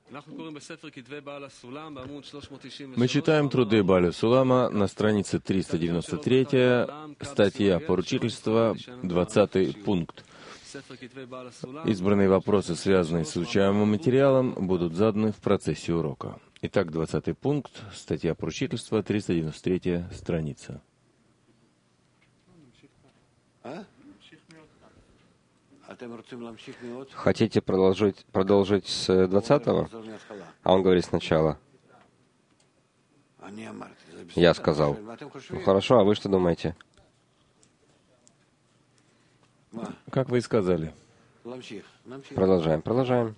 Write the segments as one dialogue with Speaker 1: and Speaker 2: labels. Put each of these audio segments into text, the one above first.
Speaker 1: Мы читаем труды Бааля Сулама на странице 393, статья «Поручительство», 20 пункт. Избранные вопросы, связанные с изучаемым материалом, будут заданы в процессе урока. Итак, 20 пункт, статья «Поручительство», 393 страница.
Speaker 2: Хотите продолжить с 20-го? А он говорит сначала. Я сказал. Ну хорошо, а вы что думаете?
Speaker 1: Как вы и сказали.
Speaker 2: Продолжаем.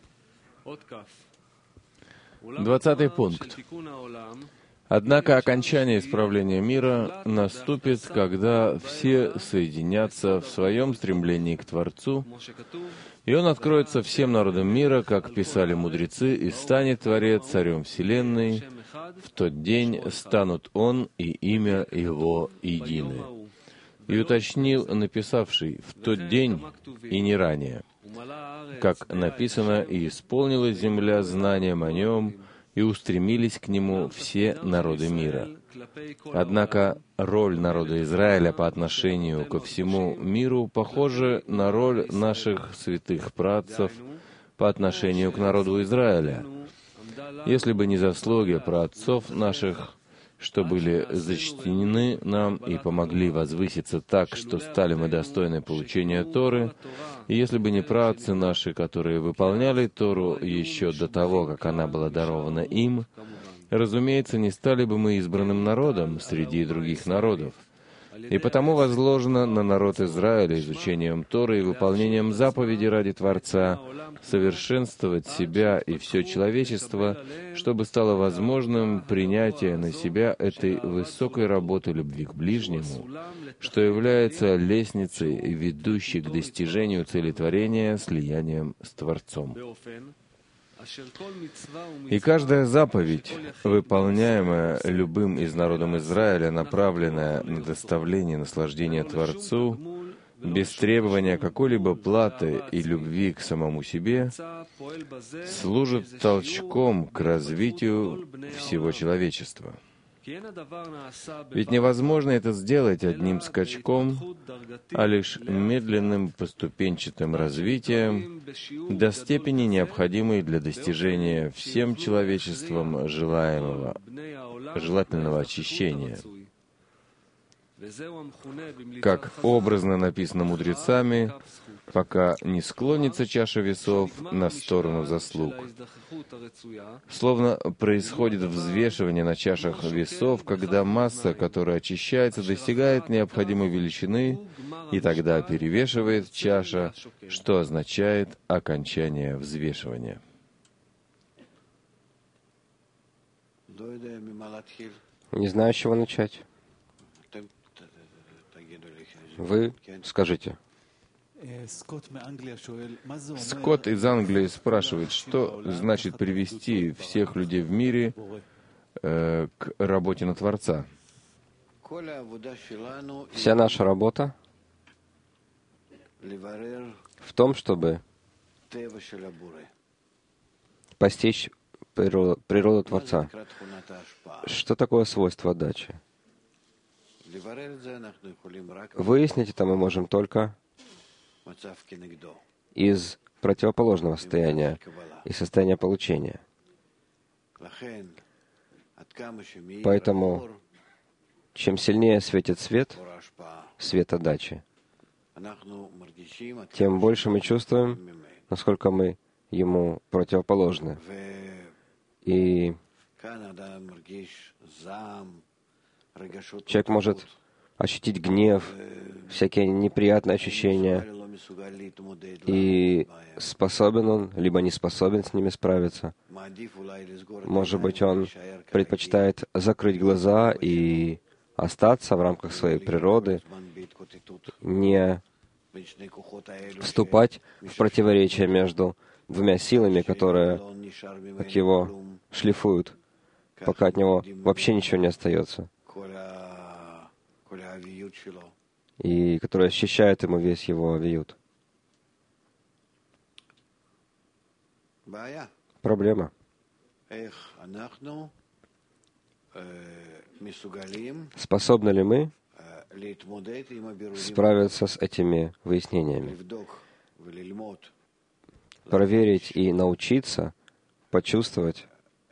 Speaker 1: 20 пункт. Однако окончание исправления мира наступит, когда все соединятся в своем стремлении к Творцу, и Он откроется всем народам мира, как писали мудрецы, и станет Творец царем Вселенной. В тот день станут Он и имя Его едины. И уточнил написавший «в тот день» и не ранее. Как написано, «И исполнилась земля знанием о Нем, и устремились к Нему все народы мира». Однако роль народа Израиля по отношению ко всему миру похожа на роль наших святых праотцов по отношению к народу Израиля. Если бы не заслуги праотцов наших, что были зачтены нам и помогли возвыситься так, что стали мы достойны получения Торы, и если бы не праотцы наши, которые выполняли Тору еще до того, как она была дарована им, разумеется, не стали бы мы избранным народом среди других народов. И потому возложено на народ Израиля изучением Торы и выполнением заповедей ради Творца совершенствовать себя и все человечество, чтобы стало возможным принятие на себя этой высокой работы любви к ближнему, что является лестницей, ведущей к достижению цели творения слиянием с Творцом. И каждая заповедь, выполняемая любым из народом Израиля, направленная на доставление наслаждения Творцу, без требования какой-либо платы и любви к самому себе, служит толчком к развитию всего человечества. Ведь невозможно это сделать одним скачком, а лишь медленным поступенчатым развитием до степени, необходимой для достижения всем человечеством желательного очищения. Как образно написано мудрецами, пока не склонится чаша весов на сторону заслуг. Словно происходит взвешивание на чашах весов, когда масса, которая очищается, достигает необходимой величины, и тогда перевешивает чаша, что означает окончание взвешивания.
Speaker 2: Не знаю, с чего начать. Вы скажите.
Speaker 1: Скотт из Англии спрашивает, что значит привести всех людей в мире к работе на Творца.
Speaker 2: Вся наша работа в том, чтобы постичь природу Творца. Что такое свойство отдачи? Выяснить это мы можем только из противоположного состояния, из состояния получения. Поэтому, чем сильнее светит свет, свет отдачи, тем больше мы чувствуем, насколько мы ему противоположны. И человек может ощутить гнев, всякие неприятные ощущения, и способен он, либо не способен с ними справиться. Может быть, он предпочитает закрыть глаза и остаться в рамках своей природы, не вступать в противоречие между двумя силами, которые, как его, шлифуют, пока от него вообще ничего не остается, и которые ощущают ему весь его авиют. Проблема. Способны ли мы справиться с этими выяснениями? Проверить и научиться почувствовать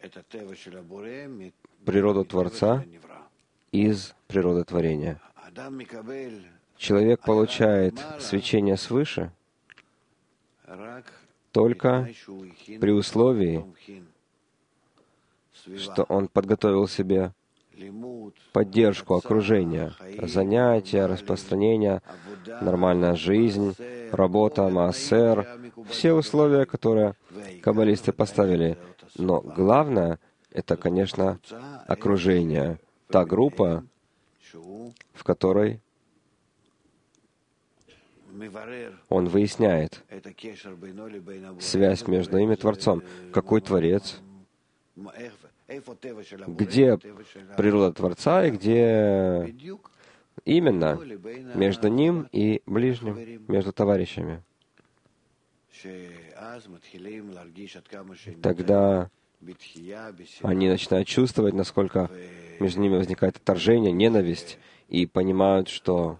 Speaker 2: природу Творца из природы творения. Человек получает свечение свыше только при условии, что он подготовил себе поддержку окружения, занятия, распространение, нормальная жизнь, работа, маасер, все условия, которые каббалисты поставили. Но главное — это, конечно, окружение, та группа, в которой он выясняет связь между им и Творцом. Какой Творец? Где природа Творца и где именно между ним и ближним, между товарищами? Тогда они начинают чувствовать, насколько между ними возникает отторжение, ненависть, и понимают, что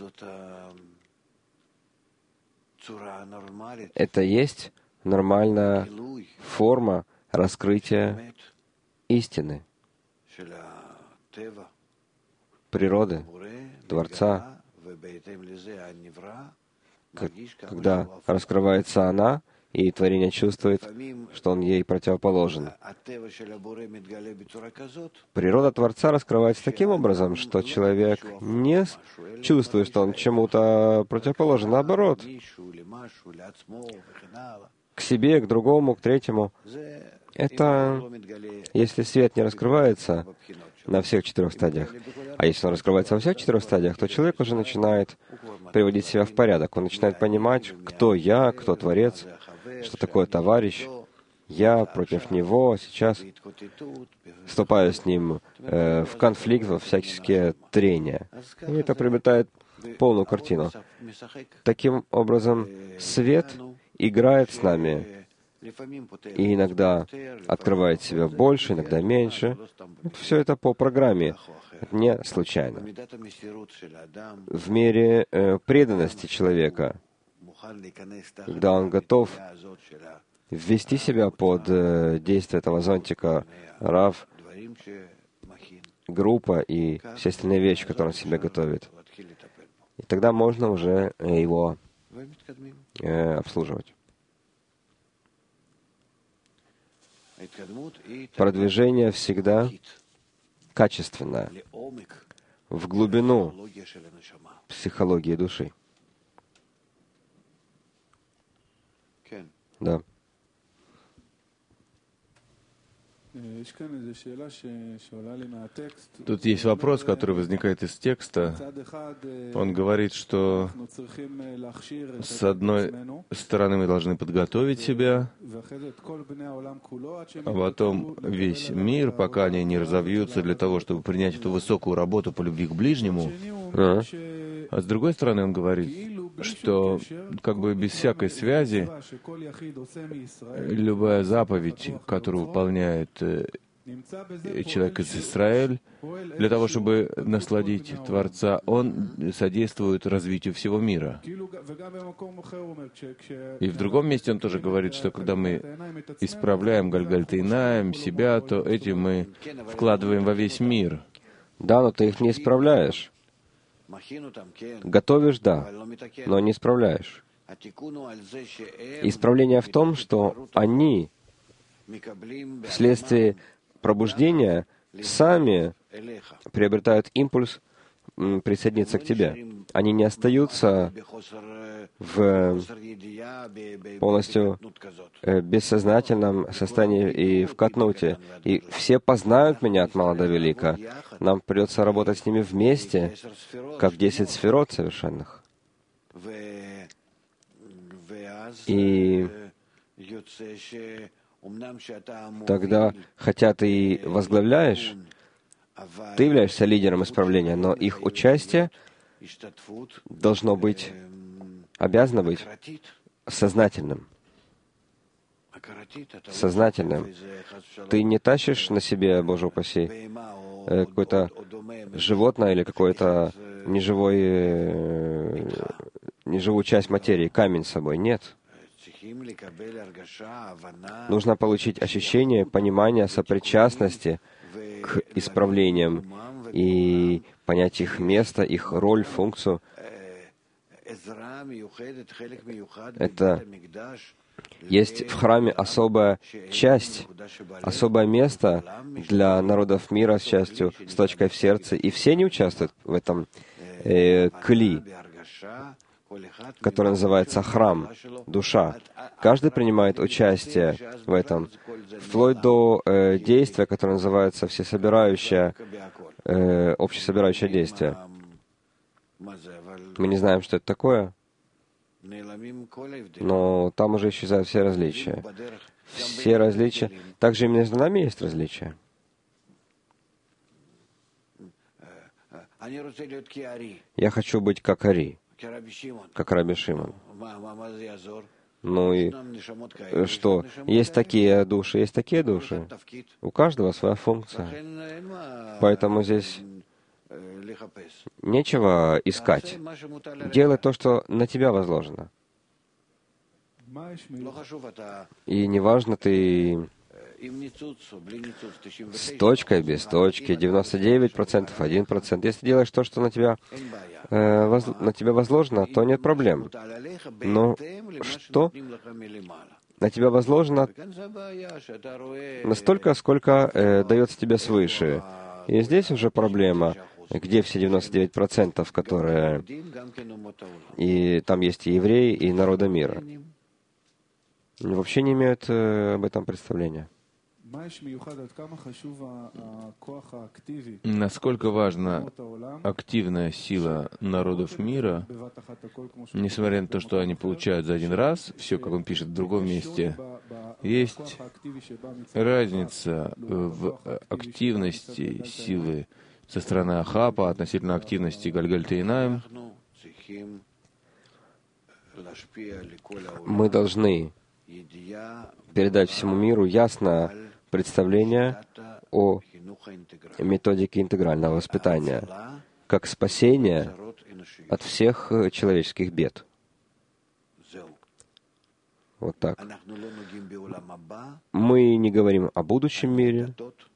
Speaker 2: это есть нормальная форма раскрытия истины, природы, Творца. Когда раскрывается она, и творение чувствует, что он ей противоположен. Природа Творца раскрывается таким образом, что человек не чувствует, что он чему-то противоположен, наоборот, к себе, к другому, к третьему. Это если свет не раскрывается на всех 4 стадиях. А если он раскрывается во всех 4 стадиях, то человек уже начинает приводить себя в порядок. Он начинает понимать, кто я, кто Творец, что такое товарищ. Я против него сейчас вступаю с ним в конфликт, во всяческие трения. И это приобретает полную картину. Таким образом, свет играет с нами и иногда открывает себя больше, иногда меньше. Все это по программе, не случайно. В мере преданности человека, когда он готов ввести себя под действие этого зонтика Рав, группа и все остальные вещи, которые он себе готовит. И тогда можно уже его обслуживать. Продвижение всегда качественное, в глубину психологии души. Да.
Speaker 1: Тут есть вопрос, который возникает из текста. Он говорит, что с одной стороны мы должны подготовить себя, а потом весь мир, пока они не разовьются для того, чтобы принять эту высокую работу по любви к ближнему. А с другой стороны, он говорит, что как бы без всякой связи любая заповедь, которую выполняет человек из Израиля, для того, чтобы насладить Творца, он содействует развитию всего мира. И в другом месте он тоже говорит, что когда мы исправляем Гальгальтейнаем себя, то этим мы вкладываем во весь мир.
Speaker 2: Да, но ты их не исправляешь. Готовишь, да, но не исправляешь. Исправление в том, что они вследствие пробуждения сами приобретают импульс присоединиться к тебе. Они не остаются в полностью бессознательном состоянии и в катнуте. И все познают меня от мала до велика. Нам придется работать с ними вместе, как 10 сферот совершенных. И тогда, хотя ты и возглавляешь, ты являешься лидером исправления, но их участие должно быть, обязано быть сознательным. Сознательным. ты не тащишь на себе, Боже упаси, какое-то животное или какое-то неживую часть материи, камень с собой. Нет. Нужно получить ощущение, понимание, сопричастности к исправлениям и понять их место, их роль, функцию. Это есть в храме особая часть, особое место для народов мира с частью, с точкой в сердце, и все не участвуют в этом кли, который называется храм, душа. Каждый принимает участие в этом, вплоть до действия, которое называется всесобирающее, общесобирающее действие. Мы не знаем, что это такое, но там уже исчезают все различия. Все различия. Также и между нами есть различия. Я хочу быть как Ари, как Раби Шимон. Ну и что? Есть такие души, есть такие души. У каждого своя функция. Поэтому здесь нечего искать. Делай то, что на тебя возложено. И неважно, ты с точкой, без точки, 99%, 1%. Если делаешь то, что на тебя возложено, то нет проблем. Но что на тебя возложено настолько, сколько дается тебе свыше. И здесь уже проблема. Где все 99%, которые... И там есть и евреи, и народы мира. Вообще не имеют об этом представления.
Speaker 1: Насколько важна активная сила народов мира, несмотря на то, что они получают за один раз, все, как он пишет в другом месте, есть разница в активности силы со стороны Ахапа относительно активности Гальгальтейнаем.
Speaker 2: Мы должны передать всему миру ясно представление о методике интегрального воспитания, как спасение от всех человеческих бед. Вот так. Мы не говорим о будущем мире,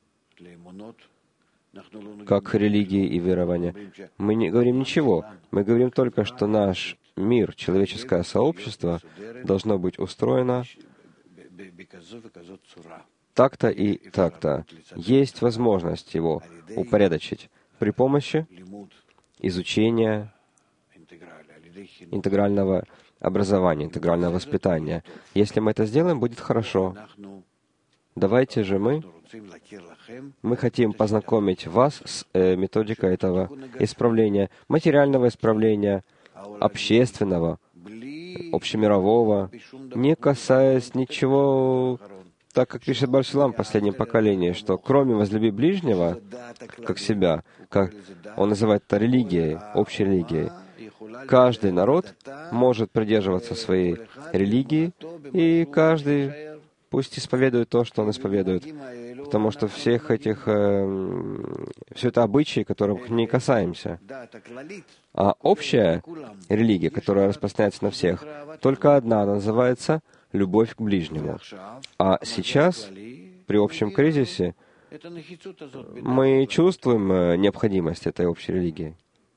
Speaker 2: как религии и верования. Мы не говорим ничего. Мы говорим только, что наш мир, человеческое сообщество, должно быть устроено так-то и так-то. Есть возможность его упорядочить при помощи изучения интегрального образования, интегрального воспитания. Если мы это сделаем, будет хорошо. Давайте же мы хотим познакомить вас с методикой этого исправления, материального исправления, общественного, общемирового, не касаясь ничего, так как пишет Бар-Сулам в последнем поколении, что кроме возлюби ближнего, как себя, как он называет это религией, общей религией, каждый народ может придерживаться своей религии, и каждый пусть исповедует то, что он исповедует, потому что всех этих, все это обычаи, которых не касаемся. А общая религия, которая распространяется на всех, только одна, она называется любовь к ближнему. А сейчас, при общем кризисе, мы чувствуем необходимость этой общей религии.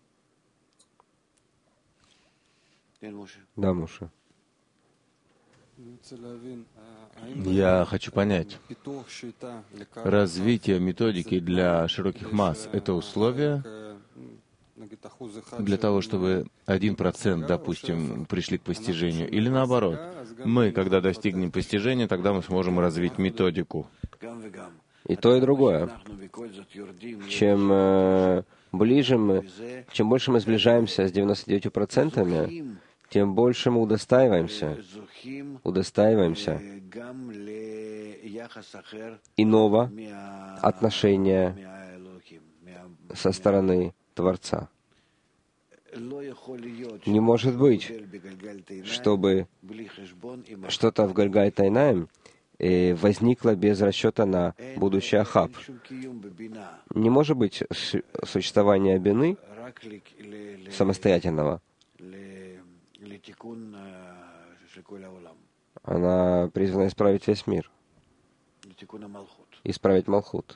Speaker 2: Да, Муша.
Speaker 1: Я хочу понять, развитие методики для широких масс — это условие для того, чтобы 1%, допустим, пришли к постижению, или наоборот, мы, когда достигнем постижения, тогда мы сможем развить методику.
Speaker 2: И то, и другое. Чем ближе мы, чем больше мы сближаемся с 99%, тем больше мы удостаиваемся иного отношения со стороны Творца. Не может быть, чтобы что-то в Гальгаль-Тайнаим возникла без расчета на будущий Ахав. Не может быть существования бины самостоятельного. Она призвана исправить весь мир, исправить Малхут.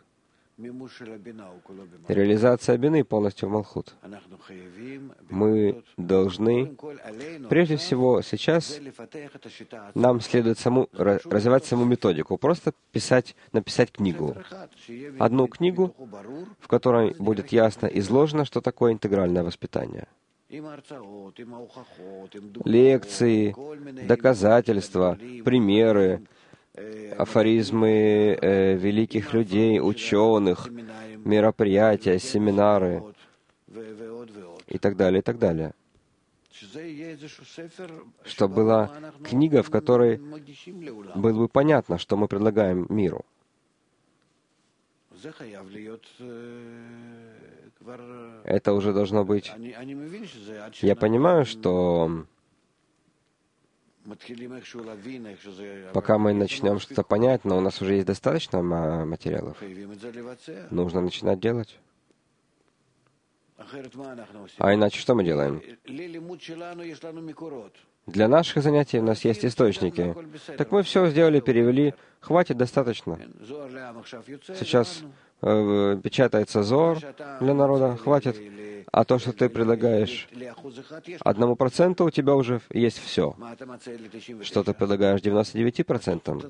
Speaker 2: Реализация бины полностью в Малхут. Мы должны, прежде всего, сейчас нам следует развивать саму методику, просто написать книгу. Одну книгу, в которой будет ясно изложено, что такое интегральное воспитание. Лекции, доказательства, примеры, афоризмы великих людей, ученых, мероприятия, семинары и так далее, и так далее. Чтобы была книга, в которой было бы понятно, что мы предлагаем миру. Это уже должно быть. Я понимаю, что пока мы начнем что-то понять, но у нас уже есть достаточно материалов. Нужно начинать делать. А иначе что мы делаем? Для наших занятий у нас есть источники. Так мы все сделали, перевели. Хватит, достаточно. Сейчас печатается Зоар для народа, хватит. А то, что ты предлагаешь 1%, у тебя уже есть все. Что ты предлагаешь 99%?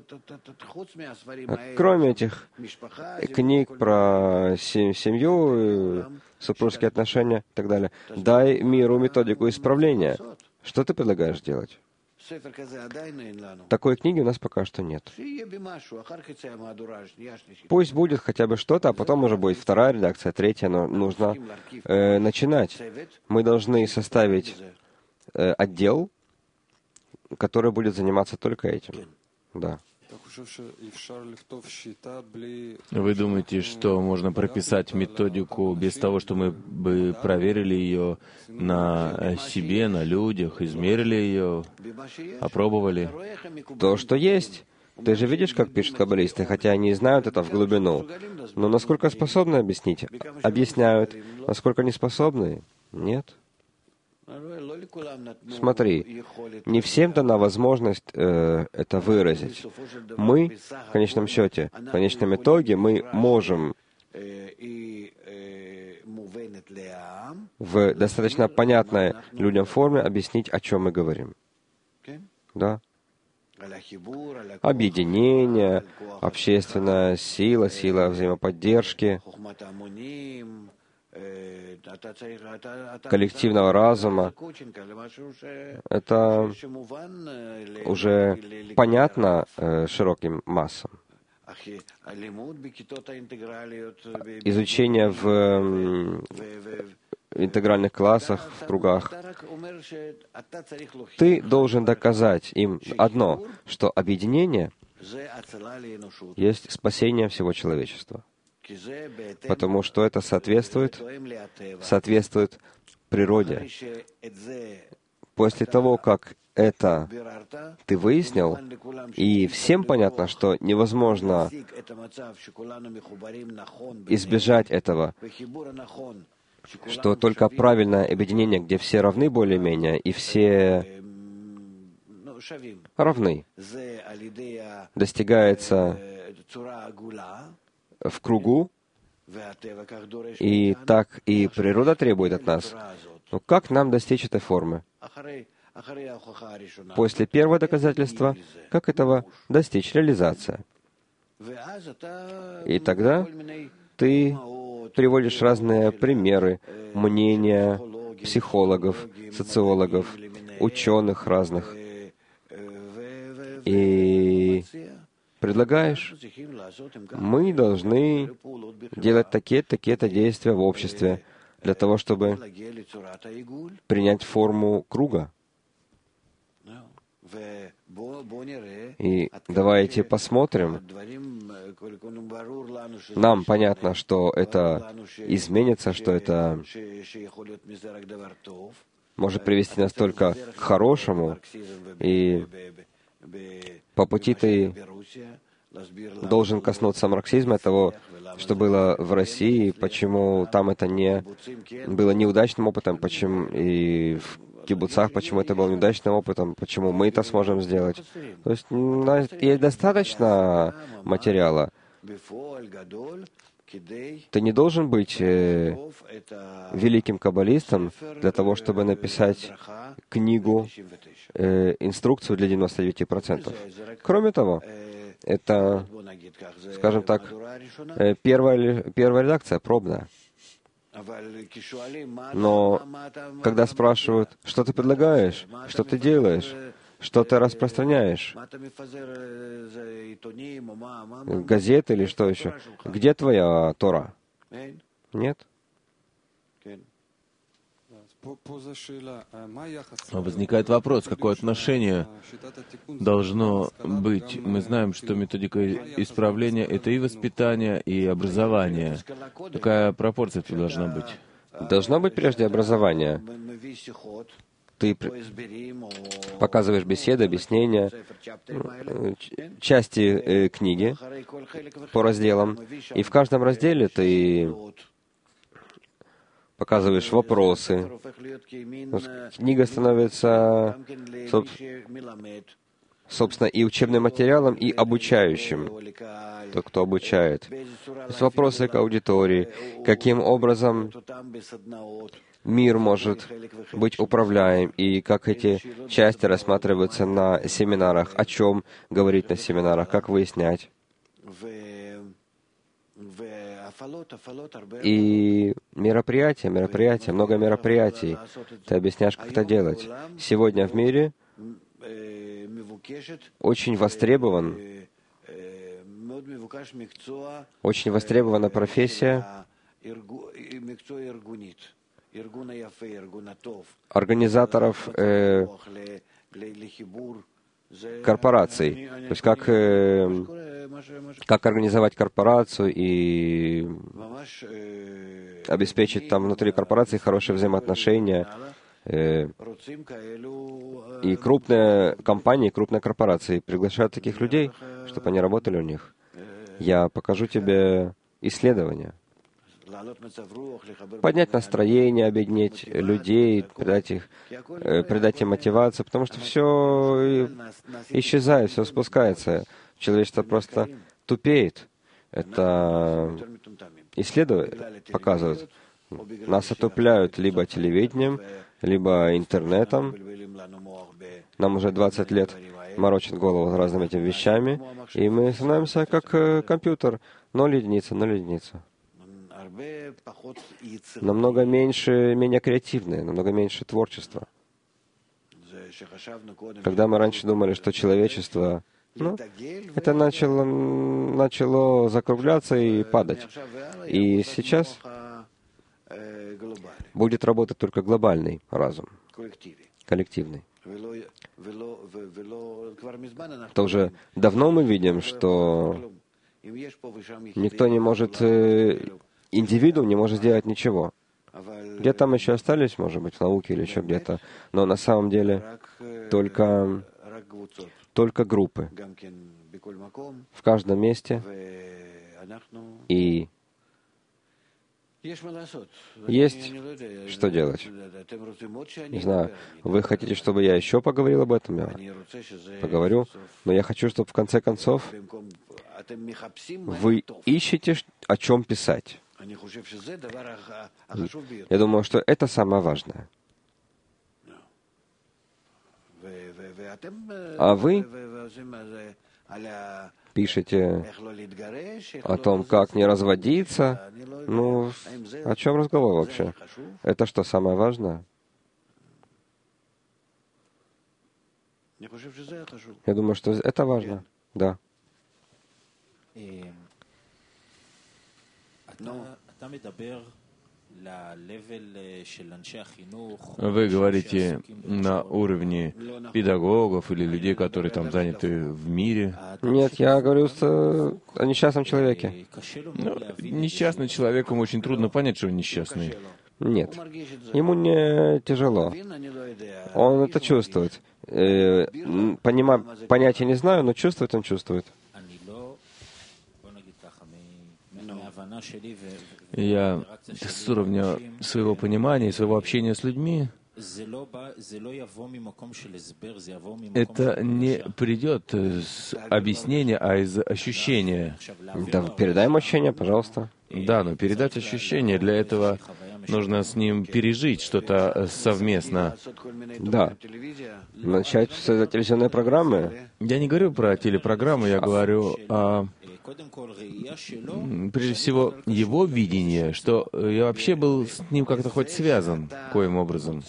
Speaker 2: Кроме этих книг про семью, супружеские отношения и так далее, дай миру методику исправления. Что ты предлагаешь делать? Такой книги у нас пока что нет. Пусть будет хотя бы что-то, а потом уже будет вторая редакция, третья, но нужно начинать. Мы должны составить отдел, который будет заниматься только этим. Да.
Speaker 1: Вы думаете, что можно прописать методику без того, что мы бы проверили ее на себе, на людях, измерили ее, опробовали?
Speaker 2: То, что есть. Ты же видишь, как пишут каббалисты, хотя они знают это в глубину. Но насколько способны объяснить? Объясняют. Насколько не способны? Нет. Смотри, не всем дана возможность это выразить. Мы, в конечном счете, в конечном итоге, мы можем в достаточно понятной людям форме объяснить, о чем мы говорим. Да? Объединение, общественная сила, сила взаимоподдержки, коллективного разума. Это уже понятно широким массам. Изучение в интегральных классах, в кругах. Ты должен доказать им одно, что объединение есть спасение всего человечества. Потому что это соответствует природе. После того, как это ты выяснил, и всем понятно, что невозможно избежать этого, что только правильное объединение, где все равны более-менее, и все равны, достигается в кругу, и так и природа требует от нас. Но как нам достичь этой формы? После первого доказательства, как этого достичь? Реализация. И тогда ты приводишь разные примеры, мнения психологов, социологов, ученых разных, и предлагаешь, мы должны делать такие-то действия в обществе для того, чтобы принять форму круга. И давайте посмотрим. Нам понятно, что это изменится, что это может привести нас только к хорошему. И по пути ты должен коснуться марксизма, того, что было в России, почему там это не было неудачным опытом, почему и в кибуцах, почему это было неудачным опытом, почему мы это сможем сделать. То есть есть достаточно материала. Ты не должен быть великим каббалистом для того, чтобы написать книгу, инструкцию для 99%. Кроме того, это, скажем так, первая редакция, пробная. Но когда спрашивают, что ты предлагаешь, что ты делаешь, что ты распространяешь, газеты или что еще, где твоя Тора? Нет?
Speaker 1: Возникает вопрос, какое отношение должно быть. Мы знаем, что методика исправления — это и воспитание, и образование. Какая пропорция тут должна быть?
Speaker 2: Должно быть прежде образование. Ты показываешь беседы, объяснения, части книги по разделам, и в каждом разделе ты показываешь вопросы. Книга становится, собственно, и учебным материалом, и обучающим. Тот, кто обучает. То есть вопросы к аудитории. Каким образом мир может быть управляем, и как эти части рассматриваются на семинарах, о чем говорить на семинарах, как выяснять. И мероприятия, много мероприятий. Ты объясняешь, как это делать. Сегодня в мире очень востребована профессия организаторов корпораций. То есть как организовать корпорацию и обеспечить там внутри корпорации хорошие взаимоотношения. И крупные компании, крупные корпорации приглашают таких людей, чтобы они работали у них. Я покажу тебе исследования. Поднять настроение, объединить людей, придать им мотивацию, потому что все исчезает, все спускается. Человечество просто тупеет. Это исследования показывают. Нас отупляют либо телевидением, либо интернетом. Нам уже 20 лет морочат голову разными этими вещами, и мы становимся как компьютер. 0 единица, 0 единица. Намного менее креативные, намного меньше творчества. Когда мы раньше думали, что человечество, это начало закругляться и падать. И сейчас будет работать только глобальный разум, коллективный. Тоже давно мы видим, что никто не может, индивидуум не может сделать ничего. Где там еще остались, может быть, в науке или еще где-то, но на самом деле только группы в каждом месте, и есть что делать. Не знаю, вы хотите, чтобы я еще поговорил об этом? Я поговорю, но я хочу, чтобы в конце концов вы ищете, о чем писать. Я думаю, что это самое важное. А вы пишете о том, как не разводиться. О чем разговор вообще? Это что, самое важное? Я думаю, что это важно. Да.
Speaker 1: Вы говорите на уровне педагогов или людей, которые там заняты в мире?
Speaker 2: Нет, я говорю о несчастном человеке.
Speaker 1: Несчастным человеком очень трудно понять, что он несчастный.
Speaker 2: Нет. Ему не тяжело. Он это чувствует. Понятия не знаю, но чувствует он чувствует.
Speaker 1: Я с уровня своего понимания, своего общения с людьми, это не придет с объяснения, а из ощущения.
Speaker 2: Да, передаем ощущение, пожалуйста.
Speaker 1: Да, но передать ощущение, для этого нужно с ним пережить что-то совместно.
Speaker 2: Да. Начать с телевизионной программы.
Speaker 1: Я не говорю про телепрограммы, я говорю о, прежде всего, его видение, что я вообще был с ним как-то хоть связан, коим образом.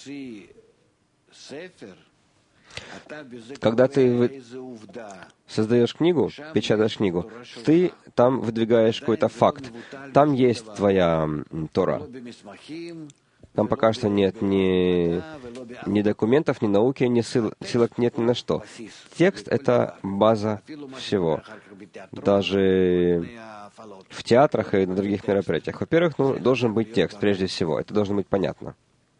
Speaker 2: Когда ты создаешь книгу, печатаешь книгу, ты там выдвигаешь какой-то факт. Там есть твоя Тора. Там пока что нет ни документов, ни науки, ни ссылок нет ни на что. Текст — это база всего. Даже в театрах и на других мероприятиях. Во-первых, должен быть текст, прежде всего. Это должно быть понятно.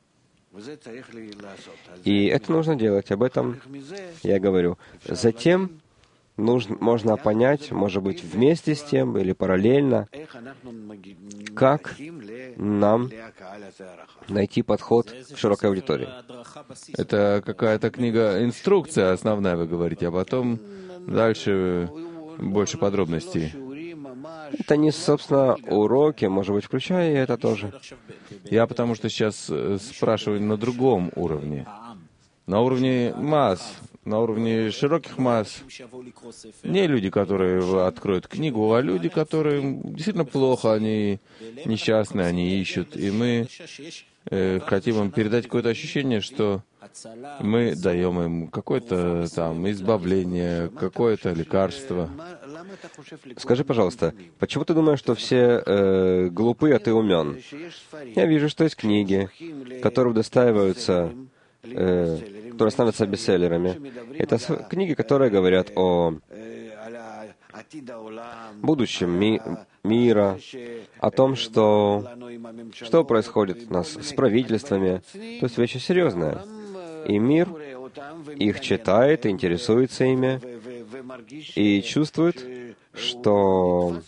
Speaker 2: И это нужно делать. Об этом я говорю. Затем можно понять, может быть, вместе с тем или параллельно, как нам найти подход к широкой аудитории.
Speaker 1: Это какая-то книга, инструкция основная, вы говорите, а потом дальше больше подробностей.
Speaker 2: Это не, собственно, уроки, может быть, включая и это тоже.
Speaker 1: Я потому что сейчас спрашиваю на другом уровне. На уровне масс, на уровне широких масс. Не люди, которые откроют книгу, а люди, которым действительно плохо, они несчастны, они ищут. И мы хотим им передать какое-то ощущение, что мы даем им какое-то там избавление, какое-то лекарство.
Speaker 2: Скажи, пожалуйста, почему ты думаешь, что все глупы, а ты умен? Я вижу, что есть книги, которые удостаиваются, которые становятся бестселлерами. Это книги, которые говорят о будущем мира, о том, что происходит у нас с правительствами. То есть вещи серьезные. И мир их читает, интересуется ими, и чувствует, что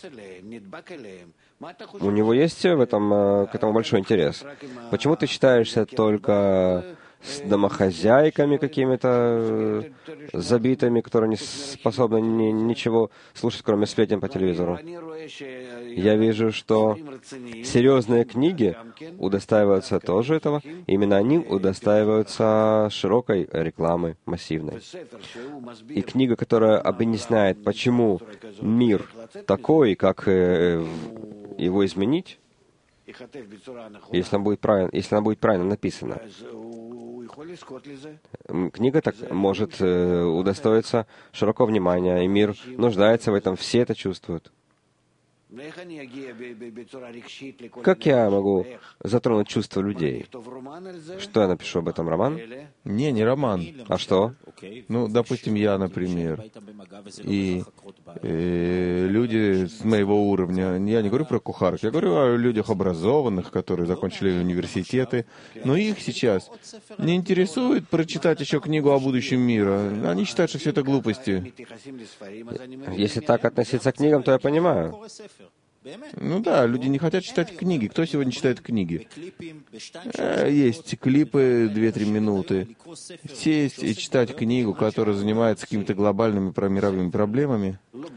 Speaker 2: у него есть к этому большой интерес. Почему ты считаешься только с домохозяйками какими-то забитыми, которые не способны ничего слушать, кроме сплетен по телевизору? Я вижу, что серьезные книги удостаиваются тоже этого. Именно они удостаиваются широкой рекламы, массивной. И книга, которая объясняет, почему мир такой, как его изменить, если она будет правильно написана. Книга так может удостоиться широкого внимания, и мир нуждается в этом, все это чувствуют. Как я могу затронуть чувства людей? Что я напишу об этом, роман?
Speaker 1: Не роман.
Speaker 2: А что?
Speaker 1: Ну, допустим, я, например, и люди с моего уровня, я не говорю про кухарок, я говорю о людях образованных, которые закончили университеты, но их сейчас не интересует прочитать еще книгу о будущем мира. Они считают, что все это глупости.
Speaker 2: Если так относиться к книгам, то я понимаю.
Speaker 1: Ну да, люди не хотят читать книги. Кто сегодня читает книги? Есть клипы 2-3 минуты. Сесть и читать книгу, которая занимается какими-то глобальными мировыми проблемами.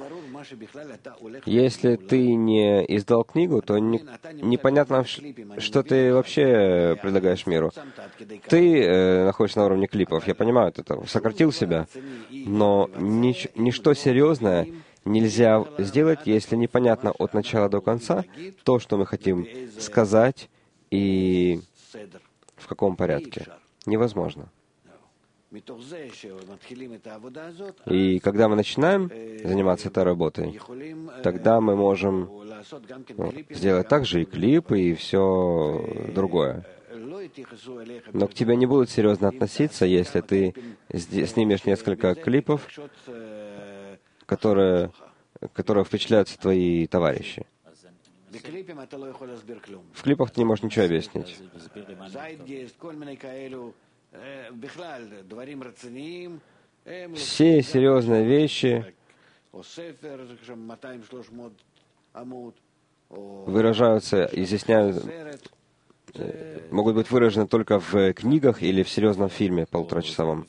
Speaker 2: Если ты не издал книгу, то непонятно, что ты вообще предлагаешь миру. Ты находишься на уровне клипов, я понимаю, ты сократил себя, но ничто серьезное нельзя сделать, если непонятно от начала до конца то, что мы хотим сказать, и в каком порядке. Невозможно. И когда мы начинаем заниматься этой работой, тогда мы можем сделать также и клипы, и все другое. Но к тебе не будут серьезно относиться, если ты снимешь несколько клипов, которые впечатляются твои товарищи. В клипах ты не можешь ничего объяснить. Все серьезные вещи выражаются, изъясняют, могут быть выражены только в книгах или в серьезном фильме полуторачасовом.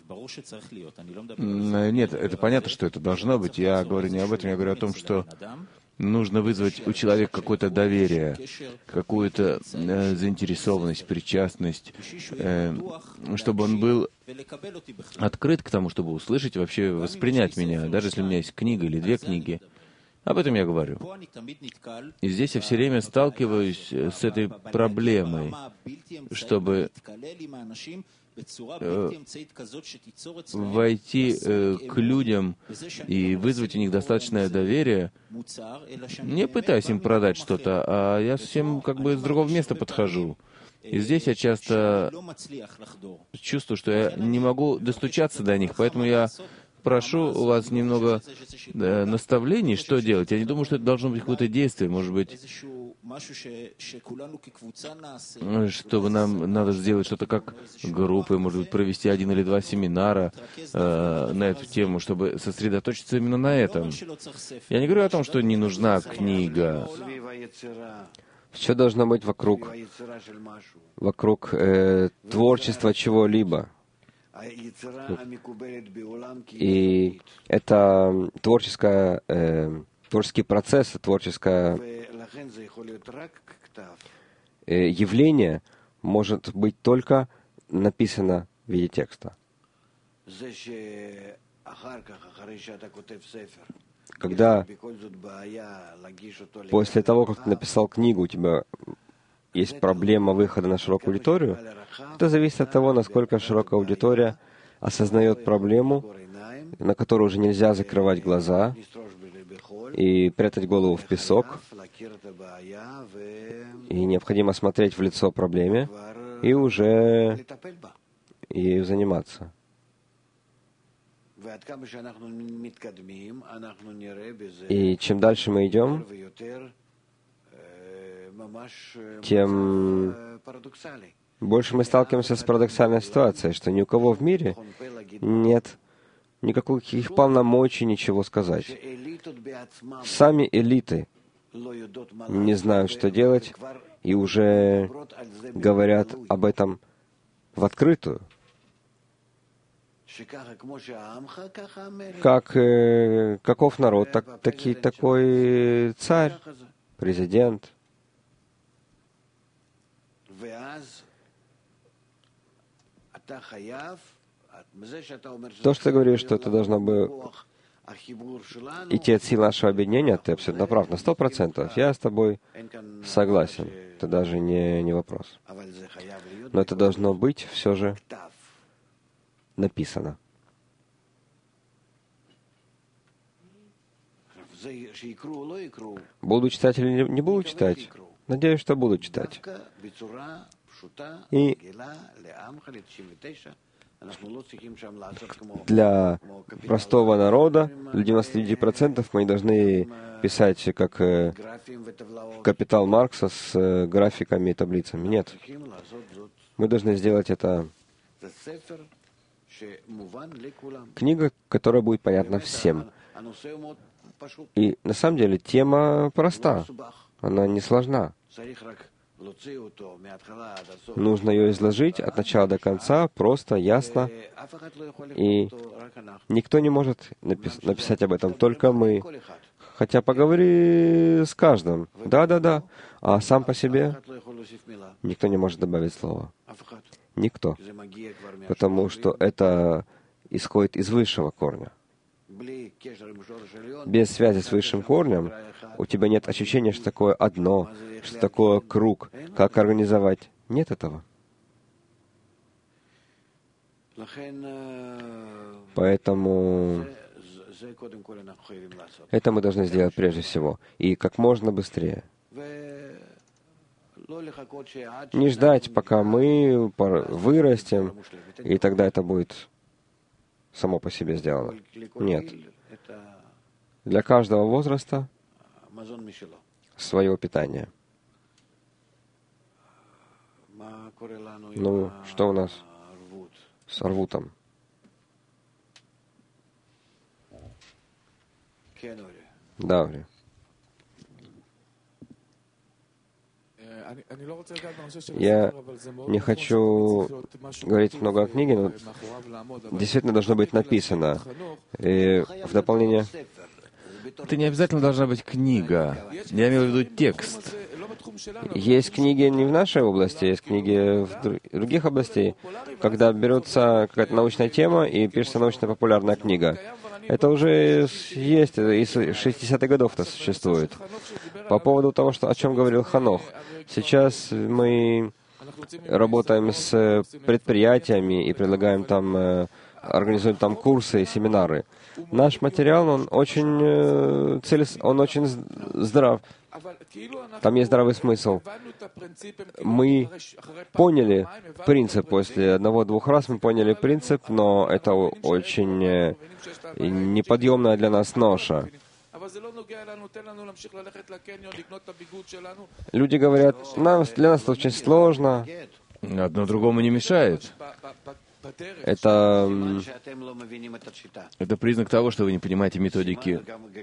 Speaker 1: Нет, это понятно, что это должно быть. Я говорю не об этом, я говорю о том, что нужно вызвать у человека какое-то доверие, какую-то заинтересованность, причастность, чтобы он был открыт к тому, чтобы услышать и вообще воспринять меня, даже если у меня есть книга или две книги. Об этом я говорю. И здесь я все время сталкиваюсь с этой проблемой, чтобы войти к людям и вызвать у них достаточное доверие, не пытаясь им продать что-то, а я совсем как бы с другого места подхожу. И здесь я часто чувствую, что я не могу достучаться до них, поэтому я прошу у вас немного наставлений, что делать. Я не думаю, что это должно быть какое-то действие, может быть, чтобы нам надо сделать что-то как группы, может быть, провести 1 или 2 семинара на эту тему, чтобы сосредоточиться именно на этом. Я не говорю о том, что не нужна книга.
Speaker 2: Все должно быть вокруг творчества чего-либо. И это творческий процесс, творческое явление может быть только написано в виде текста. Когда после того, как ты написал книгу, у тебя есть проблема выхода на широкую аудиторию, это зависит от того, насколько широкая аудитория осознает проблему, на которую уже нельзя закрывать глаза и прятать голову в песок, и необходимо смотреть в лицо проблеме и уже ею заниматься. И чем дальше мы идем, тем больше мы сталкиваемся с парадоксальной ситуацией, что ни у кого в мире нет никаких полномочий ничего сказать. Сами элиты не знают, что делать, и уже говорят об этом в открытую. Каков народ, такой царь, президент. То, что ты говоришь, что это должно бы идти от сил нашего объединения, ты абсолютно прав, на 100%. Я с тобой согласен. Это даже не вопрос. Но это должно быть все же написано. Буду читать или не буду читать? Надеюсь, что буду читать. И для простого народа, для 99%, мы не должны писать, как «Капитал Маркса» с графиками и таблицами. Нет. Мы должны сделать это книга, которая будет понятна всем. И на самом деле тема проста. Она не сложна. Нужно ее изложить от начала до конца, просто, ясно. И никто не может написать об этом, только мы. Хотя поговори с каждым. Да. А сам по себе никто не может добавить слова. Никто. Потому что это исходит из высшего корня. Без связи с высшим корнем у тебя нет ощущения, что такое одно, что такое круг, как организовать. Нет этого. Поэтому это мы должны сделать прежде всего. И как можно быстрее. Не ждать, пока мы вырастем, и тогда это будет само по себе сделано. Нет. Для каждого возраста своего питания. Ну, что у нас с арвутом? Да, Ори. Я не хочу говорить много о книге, но действительно должно быть написано. И в дополнение...
Speaker 1: Это не обязательно должна быть книга. Я имею в виду текст.
Speaker 2: Есть книги не в нашей области, есть книги в других областях, когда берется какая-то научная тема и пишется научно-популярная книга. Это уже есть, из 60-х годов это существует. По поводу того, о чем говорил Ханох. Сейчас мы работаем с предприятиями и предлагаем там, организуем там курсы и семинары. Наш материал, он очень здрав. Там есть здравый смысл. Мы поняли принцип после одного-двух раз, мы поняли принцип, но это очень неподъемная для нас ноша. Люди говорят, для нас это очень сложно.
Speaker 1: Одно другому не мешает.
Speaker 2: Это
Speaker 1: признак того, что вы не понимаете методики.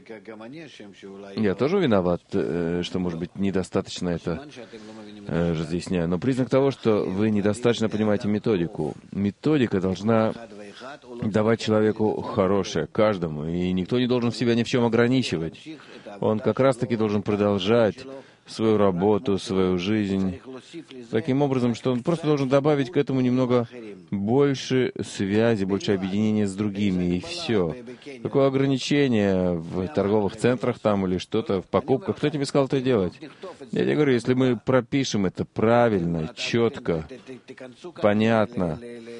Speaker 1: Я тоже виноват, что, может быть, недостаточно это разъясняю. Но признак того, что вы недостаточно понимаете методику. Методика должна давать человеку хорошее, каждому, и никто не должен себя ни в чем ограничивать. Он как раз-таки должен продолжать свою работу, свою жизнь, таким образом, что он просто должен добавить к этому немного больше связи, больше объединения с другими, и все. Какое ограничение в торговых центрах там или что-то, в покупках? Кто тебе сказал это делать? Я тебе говорю, если мы пропишем это правильно, четко, понятно,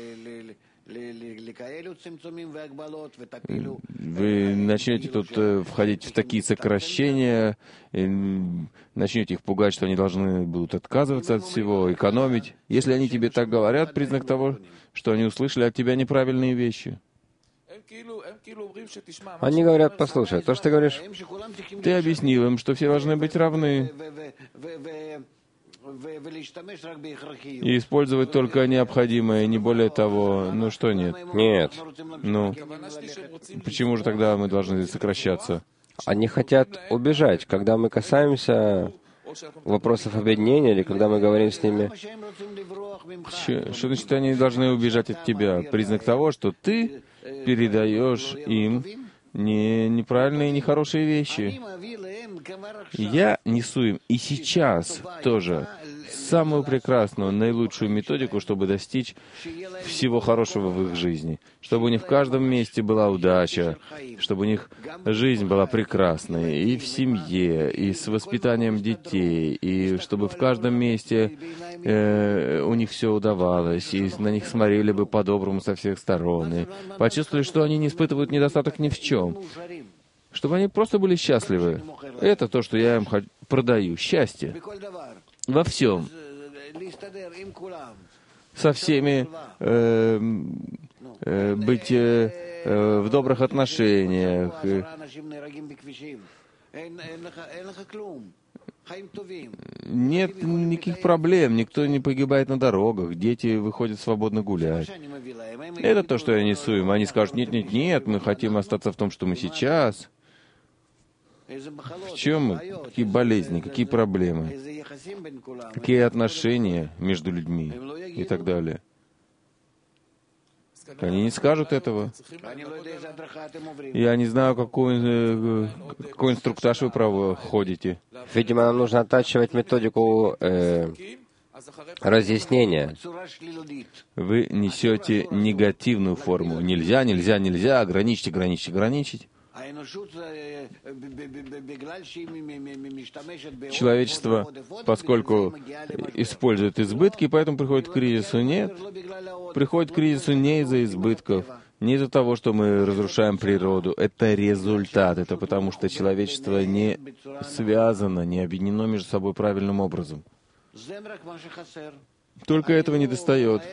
Speaker 1: вы начнете тут входить в такие сокращения, начнете их пугать, что они должны будут отказываться от всего, экономить. Если они тебе так говорят, признак того, что они услышали от тебя неправильные вещи.
Speaker 2: Они говорят, послушай, то, что ты говоришь...
Speaker 1: Ты объяснил им, что все должны быть равны. И использовать только необходимое, не более того. Ну что нет?
Speaker 2: Нет.
Speaker 1: Ну, почему же тогда мы должны сокращаться?
Speaker 2: Они хотят убежать. Когда мы касаемся вопросов объединения, или когда мы говорим с ними...
Speaker 1: Что значит, они должны убежать от тебя? Признак того, что ты передаешь им неправильные, нехорошие вещи. Я несу им и сейчас тоже самую прекрасную, наилучшую методику, чтобы достичь всего хорошего в их жизни. Чтобы у них в каждом месте была удача, чтобы у них жизнь была прекрасной и в семье, и с воспитанием детей, и чтобы в каждом месте у них все удавалось, и на них смотрели бы по-доброму со всех сторон, и почувствовали, что они не испытывают недостаток ни в чем. Чтобы они просто были счастливы. Это то, что я им продаю. Счастье. Во всем. Со всеми быть в добрых отношениях. Нет никаких проблем, никто не погибает на дорогах, дети выходят свободно гулять. Это то, что я несу им. Они скажут, нет, мы хотим остаться в том, что мы сейчас. В чем мы? Какие болезни, какие проблемы, какие отношения между людьми и так далее. Они не скажут этого. Я не знаю, какой инструктаж вы проходите.
Speaker 2: Видимо, нам нужно оттачивать методику разъяснения.
Speaker 1: Вы несете негативную форму. Нельзя, ограничить. Человечество, поскольку использует избытки, поэтому приходит к кризису. Нет. Приходит к кризису не из-за избытков, не из-за того, что мы разрушаем природу. Это результат. Это потому, что человечество не связано, не объединено между собой правильным образом. Только этого не достает.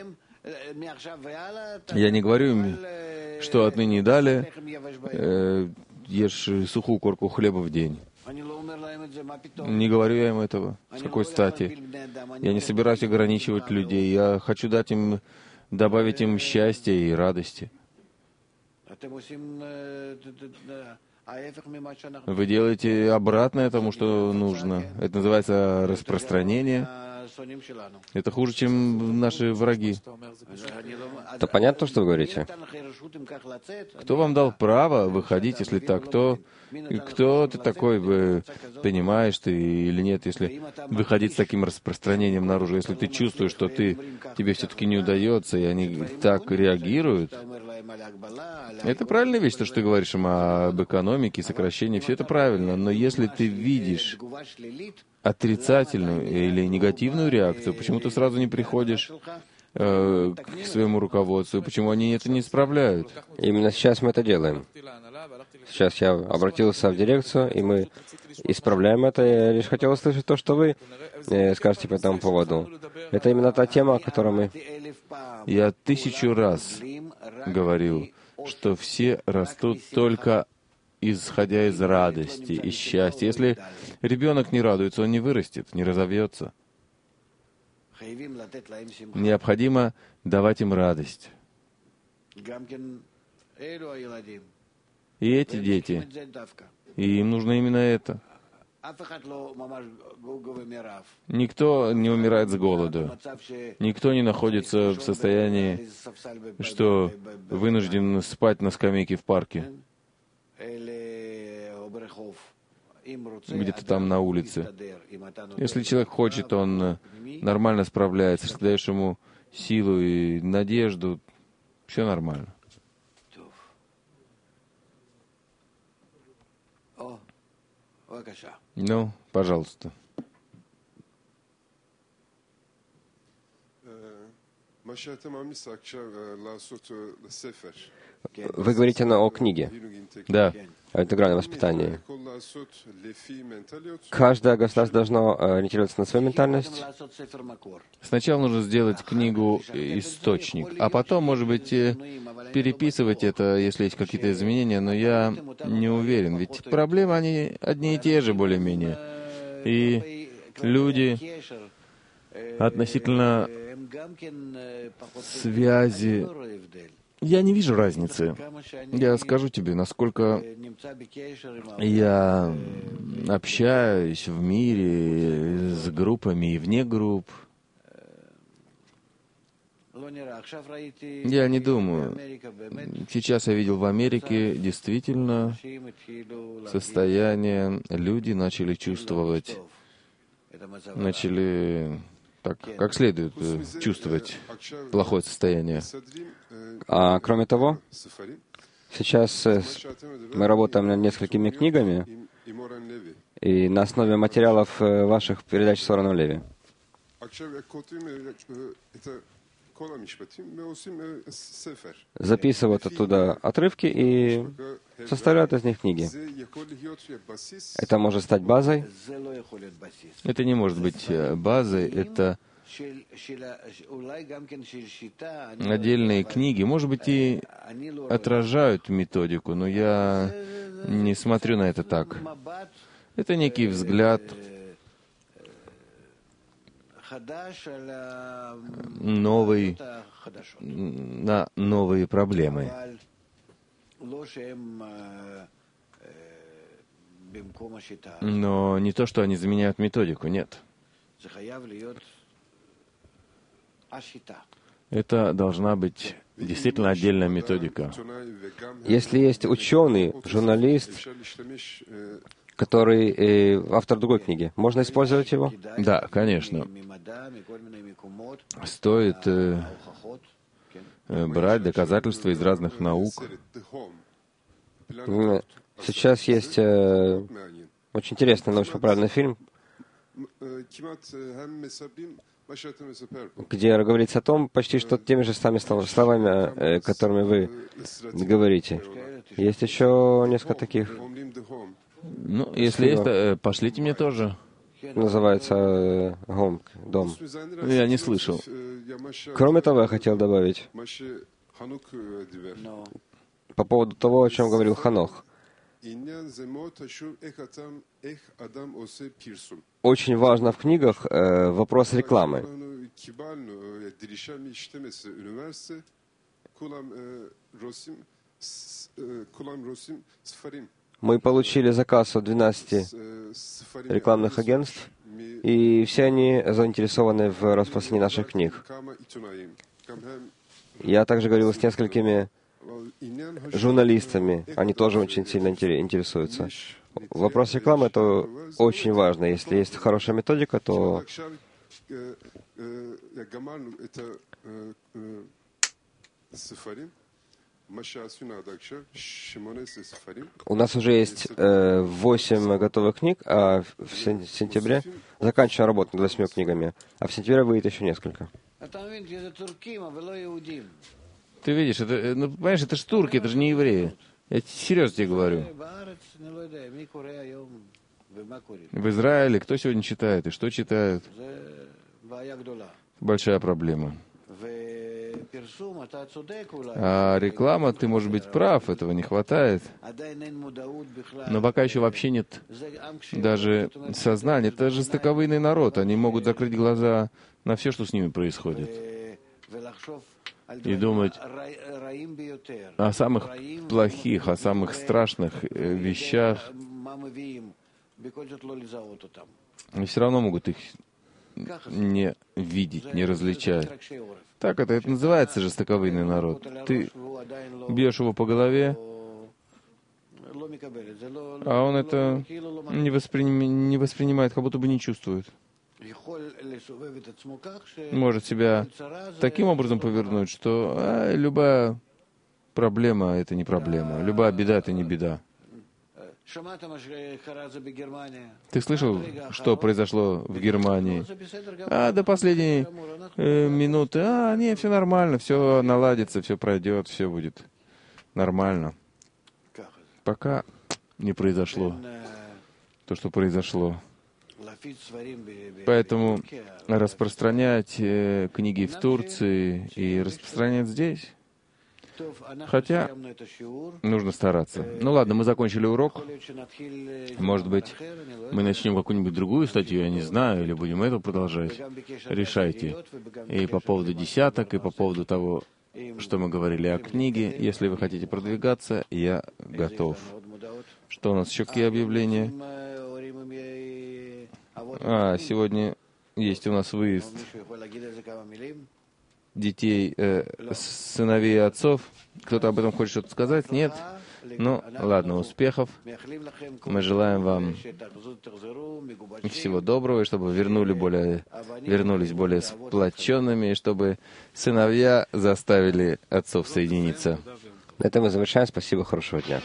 Speaker 1: Я не говорю им, что отныне и далее ешь сухую корку хлеба в день. Не говорю я им этого. С какой стати? Я не собираюсь ограничивать людей. Я хочу дать им, добавить им счастья и радости. Вы делаете обратное тому, что нужно. Это называется распространение. Это хуже, чем наши враги.
Speaker 2: Это понятно, что вы говорите?
Speaker 1: Кто вам дал право выходить, если так? Кто ты такой, вы понимаешь ты или нет, если выходить с таким распространением наружу, если ты чувствуешь, что тебе все-таки не удается, и они так реагируют? Это правильная вещь, то, что ты говоришь им об экономике, сокращении, все это правильно, но если ты видишь отрицательную или негативную реакцию, почему ты сразу не приходишь к своему руководству, почему они это не исправляют?
Speaker 2: Именно сейчас мы это делаем. Сейчас я обратился в дирекцию, и мы исправляем это. Я лишь хотел услышать то, что вы скажете по этому поводу. Это именно та тема, о которой мы...
Speaker 1: Я 1000 раз говорил, что все растут только исходя из радости и счастья. Если ребенок не радуется, он не вырастет, не разовьется. Необходимо давать им радость. И эти дети, и им нужно именно это. Никто не умирает с голоду. Никто не находится в состоянии, что вынужден спать на скамейке в парке, где-то там на улице. Если человек хочет, он нормально справляется. Если даешь ему силу и надежду, все нормально. Ну, пожалуйста.
Speaker 2: Вы говорите о книге.
Speaker 1: Да.
Speaker 2: О интегральном воспитании. Каждое государство должно ориентироваться на свою ментальность.
Speaker 1: Сначала нужно сделать книгу «Источник», а потом, может быть, переписывать это, если есть какие-то изменения, но я не уверен, ведь проблемы, они одни и те же более-менее. И люди относительно связи... Я не вижу разницы. Я скажу тебе, насколько я общаюсь в мире с группами и вне групп. Я не думаю. Сейчас я видел в Америке действительно состояние, люди начали чувствовать, начали так, как следует чувствовать плохое состояние.
Speaker 2: А кроме того, сейчас мы работаем над несколькими книгами, и на основе материалов ваших передач с Ораном Леви. Записывают оттуда отрывки и составляют из них книги. Это может стать базой.
Speaker 1: Это не может быть базой, это отдельные книги, может быть, и отражают методику, но я не смотрю на это так. Это некий взгляд новый на новые проблемы. Но не то, что они заменяют методику, нет. Это должна быть действительно отдельная методика.
Speaker 2: Если есть ученый, журналист, который автор другой книги, можно использовать его?
Speaker 1: Да, конечно. Стоит брать доказательства из разных наук.
Speaker 2: Сейчас есть очень интересный научно-популярный фильм, где говорится о том, почти что теми же самыми словами, которыми вы говорите. Есть еще несколько таких.
Speaker 1: Ну, если есть, пошлите мне тоже.
Speaker 2: Называется «Home», «Дом».
Speaker 1: Я не слышал.
Speaker 2: Кроме того, я хотел добавить по поводу того, о чем говорил Ханох. Очень важно в книгах вопрос рекламы. Мы получили заказ от 12 рекламных агентств, и все они заинтересованы в распространении наших книг. Я также говорил с несколькими журналистами, они тоже очень сильно интересуются. Вопрос рекламы — это очень важно. Если есть хорошая методика, то у нас уже есть 8 готовых книг, а в сентябре заканчиваем работу над 8 книгами, а в сентябре выйдет еще несколько.
Speaker 1: Ты видишь, это, ну, понимаешь, это же турки, это же не евреи. Я серьезно тебе говорю. В Израиле кто сегодня читает и что читает? Большая проблема. А реклама, ты, может быть, прав, этого не хватает. Но пока еще вообще нет даже сознания. Это же стыковойный народ. Они могут закрыть глаза на все, что с ними происходит. И думать о самых плохих, о самых страшных вещах. И все равно могут их не видеть, не различать. Так это называется же стыковойный народ. Ты бьешь его по голове, а он это не воспринимает, как будто бы не чувствует. Может себя таким образом повернуть, что любая проблема — это не проблема, любая беда — это не беда. Ты слышал, что произошло в Германии? До последней минуты, не, все нормально, все наладится, все пройдет, все будет нормально. Пока не произошло то, что произошло. Поэтому распространять книги в Турции и распространять здесь, хотя нужно стараться. Ну ладно, мы закончили урок. Может быть, мы начнем какую-нибудь другую статью, я не знаю, или будем эту продолжать. Решайте. И по поводу десяток, и по поводу того, что мы говорили о книге. Если вы хотите продвигаться, я готов. Что у нас еще, какие объявления? Сегодня есть у нас выезд детей, сыновей и отцов. Кто-то об этом хочет что-то сказать? Нет? Ну, ладно, успехов. Мы желаем вам всего доброго, и чтобы вернулись более сплоченными, и чтобы сыновья заставили отцов соединиться.
Speaker 2: На этом мы завершаем. Спасибо, хорошего дня.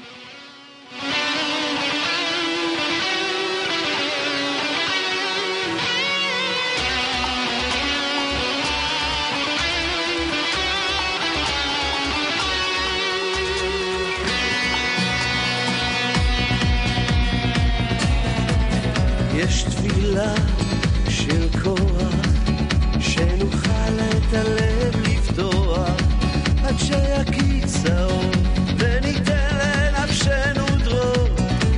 Speaker 3: יש תפילה של כוח שנוכל את הלב לפתוח עד שיקיץ האור וניתן לנפשנו דרור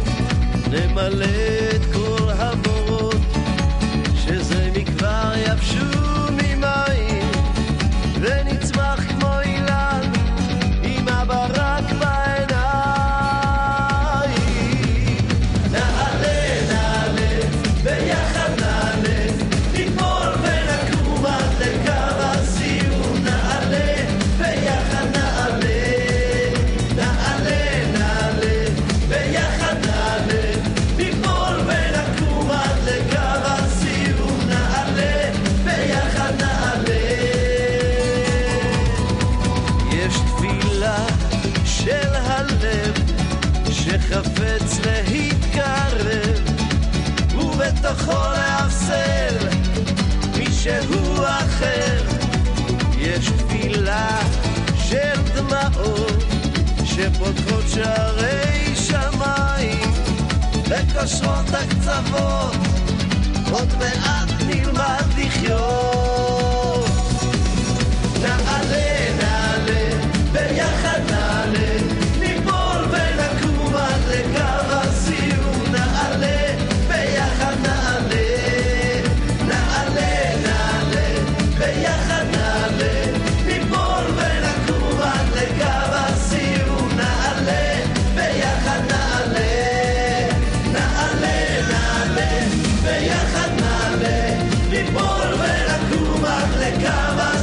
Speaker 3: נמלא את כל הבורות שזה מכבר יבשו ממים ונצמח כמו אילן עם הברק בעיניים ביחד נעלה, ניפול ונקום עד לקו הסיום נעלה, ביחד נעלה, נעלה, נעלה, ביחד נעלה, ניפול ונקום עד לקו הסיום נעלה, ביחד נעלה. יש תפילה של הלב שחפץ להתקרב ובתוכו להפסל מישהו אחר. יש תפילה של דמעות שפותחות שערי שמיים וקושרות הקצוות עוד מעט נלמד לחיות. נעלה, נעלה, ביחד נעלה, ניפול ונקום עד ליפול ולקום עד לכמה